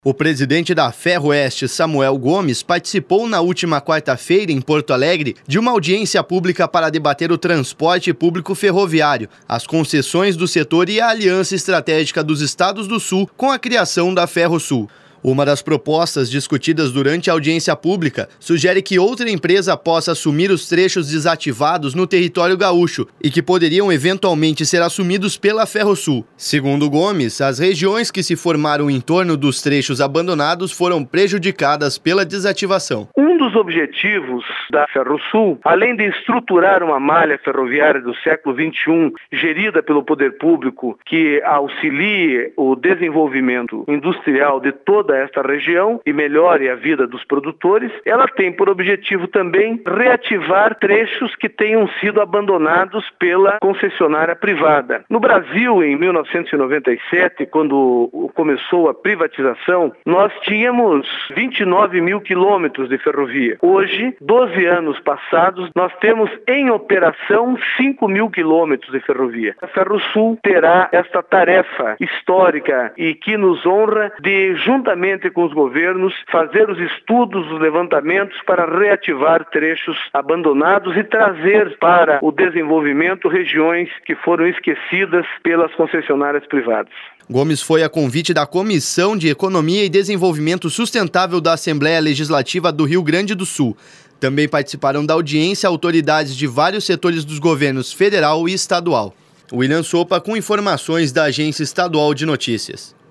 O presidente da Ferroeste, Samuel Gomes, participou na última quarta-feira, em Porto Alegre, de uma audiência pública para debater o transporte público ferroviário, as concessões do setor e a aliança estratégica dos Estados do Sul com a criação da Ferrosul. Uma das propostas discutidas durante a audiência pública sugere que outra empresa possa assumir os trechos desativados no território gaúcho e que poderiam eventualmente ser assumidos pela Ferrosul. Segundo Gomes, as regiões que se formaram em torno dos trechos abandonados foram prejudicadas pela desativação. Um dos objetivos da Ferrosul, além de estruturar uma malha ferroviária do século XXI, gerida pelo poder público, que auxilie o desenvolvimento industrial de toda esta região e melhore a vida dos produtores, ela tem por objetivo também reativar trechos que tenham sido abandonados pela concessionária privada. No Brasil, em 1997, quando começou a privatização, nós tínhamos 29 mil quilômetros de ferrovia. Hoje, 12 anos passados, nós temos em operação 5 mil quilômetros de ferrovia. A Ferrosul terá esta tarefa histórica e que nos honra de, juntamente com os governos, fazer os estudos, os levantamentos para reativar trechos abandonados e trazer para o desenvolvimento regiões que foram esquecidas pelas concessionárias privadas. Gomes foi a convite da Comissão de Economia e Desenvolvimento Sustentável da Assembleia Legislativa do Rio Grande do Sul. Também participaram da audiência autoridades de vários setores dos governos federal e estadual. William Sopa com informações da Agência Estadual de Notícias.